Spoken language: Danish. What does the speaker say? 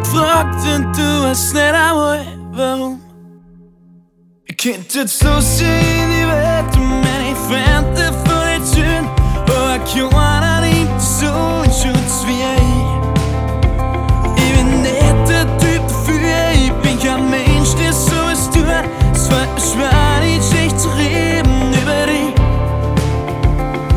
frykten du har slet af mig. Warum? Ich könnte jetzt so sehen